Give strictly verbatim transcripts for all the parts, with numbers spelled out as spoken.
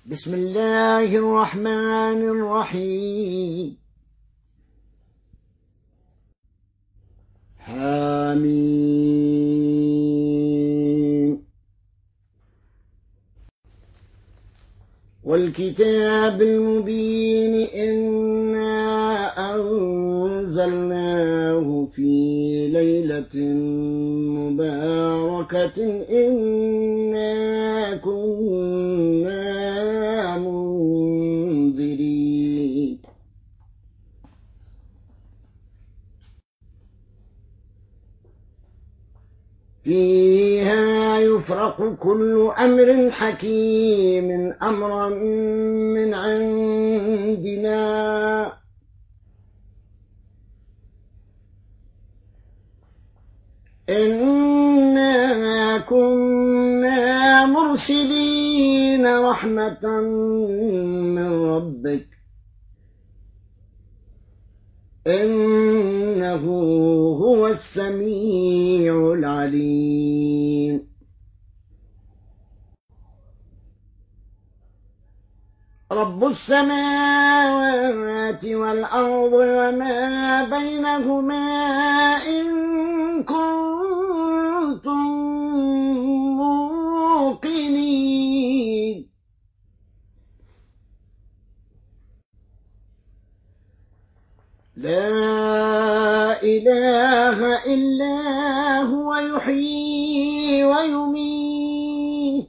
بسم الله الرحمن الرحيم. حميم. والكتاب المبين إنا أنزلناه في ليلة مباركة إنا كنا منذرين فيها يفرق كل أمر حكيم أمرا من عندنا إنا كنا مرسلين رحمة من ربك إنه هو السميع العليم. رب السماوات والأرض وما بينهما إن كنتم موقنين. لا إله إلا هو يحيي ويميت.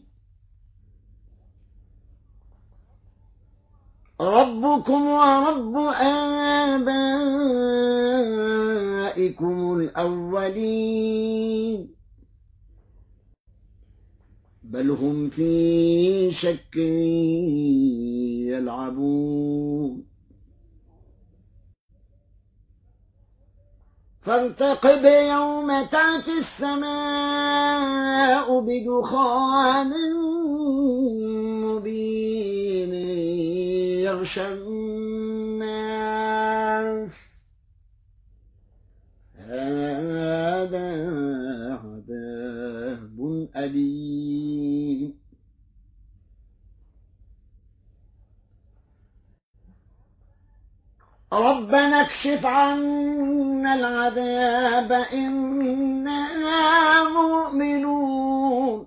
ربكم ورب آبائكم الأولين بل هم في شك يلعبون. فارتقب يوم تأتي السماء بدخان مبين يغشى الناس هذا عذاب أليم. ربنا اكشف عنا العذاب إنا مؤمنون.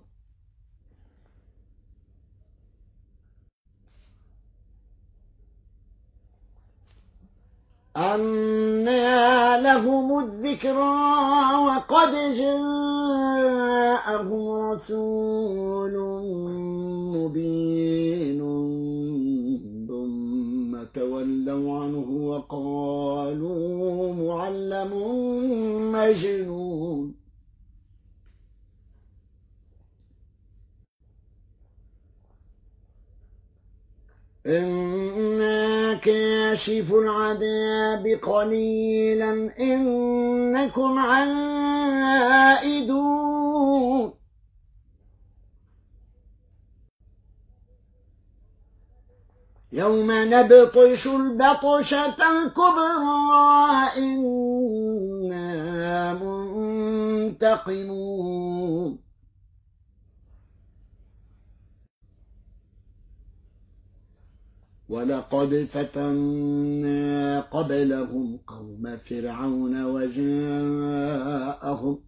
أنى لهم الذكرى وقد جاءهم رسول مبين ثم تولوا عنه وقالوا معلم مجنون. إنا كاشف العذاب قليلا إنكم عائدون. يوم نبطش البطشة الكبرى إنا منتقمون. ولقد فتنا قبلهم قوم فرعون وجاءهم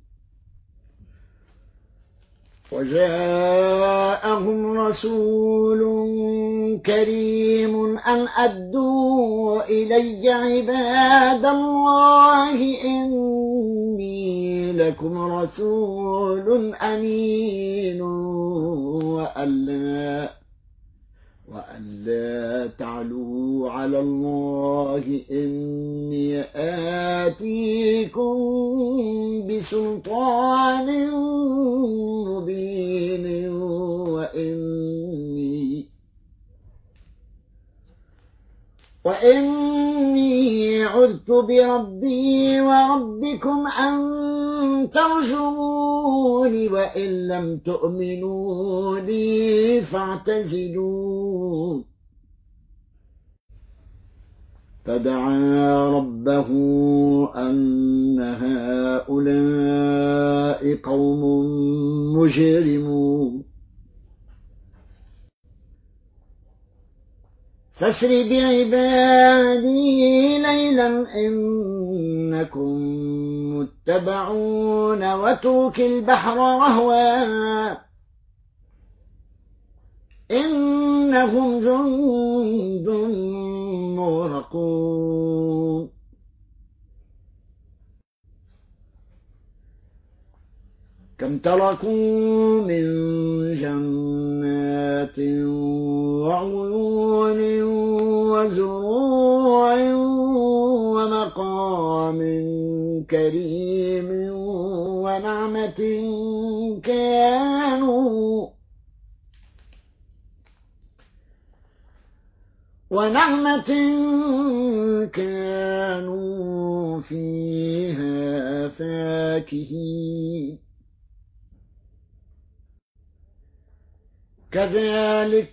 وجاءهم رسول كريم أن أدوا إلي عباد الله إني لكم رسول أمين وألا وألا تعلوا على الله إني آتيكم بسلطان مبين وإني وإني عذت بربي وربكم أن ترجموني وإن لم تؤمنوا لي فاعتزلون. فدعا ربه أن هؤلاء قوم مجرمون فاسر بعبادي ليلا إنكم متبعون واترك البحر رهوا إنهم جند مغرقون كم تركوا من جنات وعيون وزروع ومقام كريم ونعمة كانوا ونعمة كانوا فيها فاكهين كذلك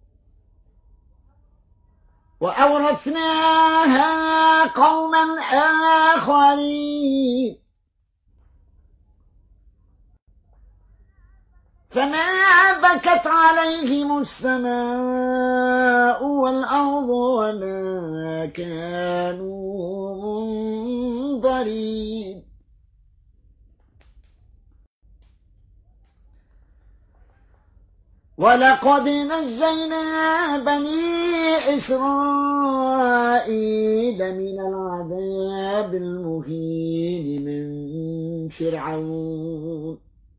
وأورثناها قوما آخرين فما بكت عليهم السماء والأرض وما كانوا منظرين ولقد نجينا بني إسرائيل من العذاب المهين من فرعون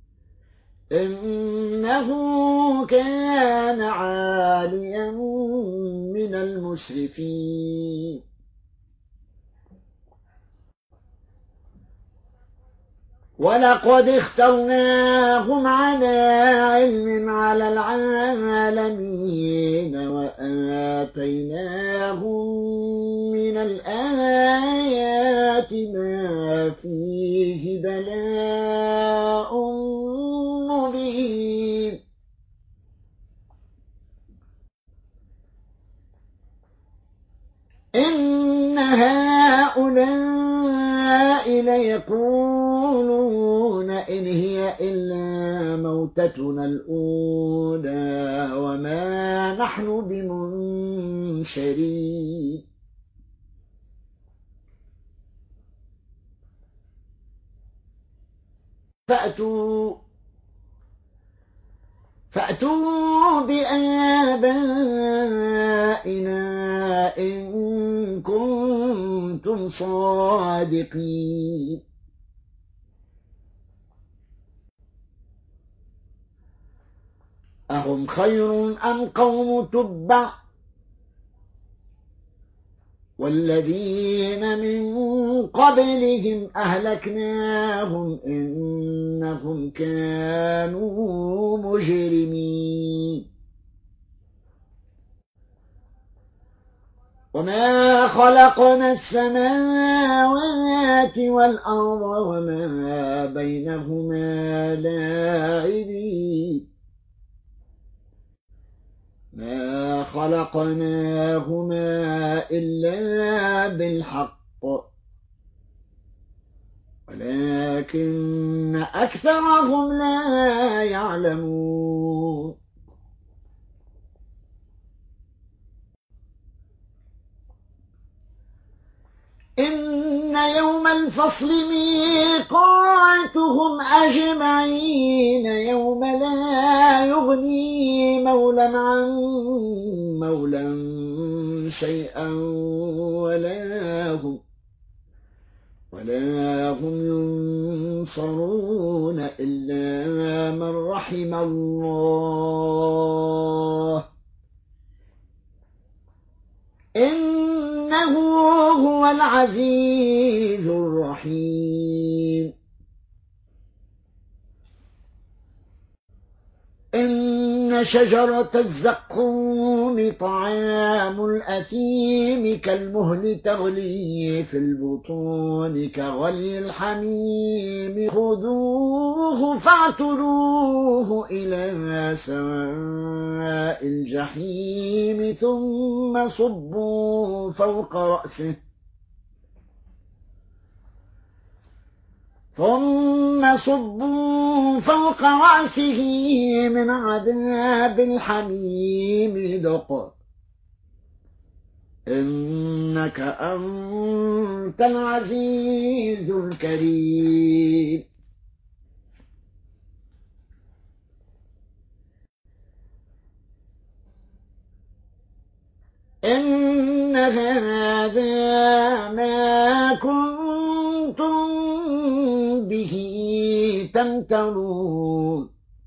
إنه كان عاليا من المسرفين ولقد اخترناهم على علم على العالمين وآتيناهم من الآيات ما فيه بلاء مبين إن هؤلاء ليقولون إن هي إلا موتتنا الأولى وما نحن بمنشرين فأتوا فأتوا بآبائنا إن كنتم صادقين أهم خير أم قوم تبع والذين من قبلهم أهلكناهم إنهم كانوا مجرمين وما خلقنا السماوات والأرض وما بينهما لاعبين ما خلقناهما إلا بالحق ولكن أكثرهم لا يعلمون إن يوم الفصل ميقاتهم أجمعين يوم لا يغني مولى عن مولى شيئا ولا هم ولا هم ينصرون إلا من رحم الله إنه هو العزيز الرحيم إن شجرة الزقوم طعام الأثيم كالمهل تغلي في البطون كغلي الحميم خذوه فاعتلوه إلى سواء الجحيم ثم صبوا فوق رأسه ثم صبوا فوق رأسه من عذاب الحميم ذق إنك أنت العزيز الكريم. إن هذا ما كنتم به تمترون.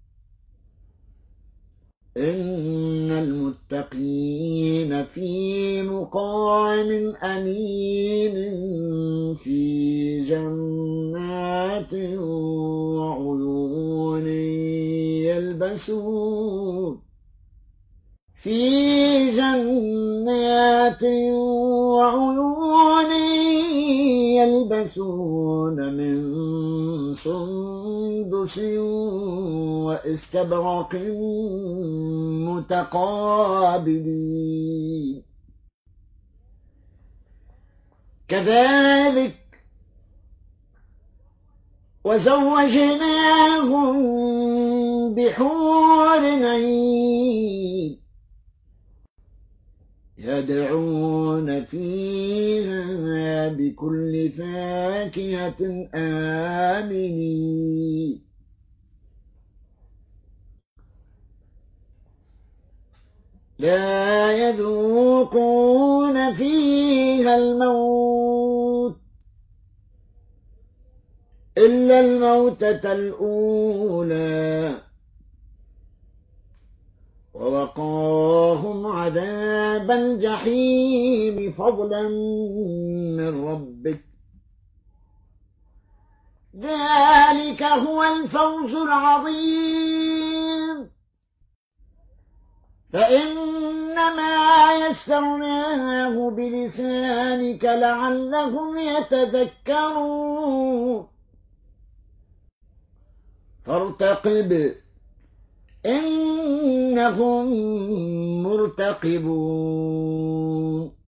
إن المتقين في مقام أمين في جنات وعيون يلبسون في جنات وعيون يلبسون من سندس واستبرق متقابلين. كذلك وزوجناهم بحور عين يدعون فيها بكل فاكهة آمنين. لا يذوقون فيها الموت إلا الموتة الأولى ووقاهم عذاب الجحيم فضلا من ربك. ذلك هو الفوز العظيم. فإنما يسرناه بلسانك لعلهم يتذكرون. فارتقب إنهم مرتقبون.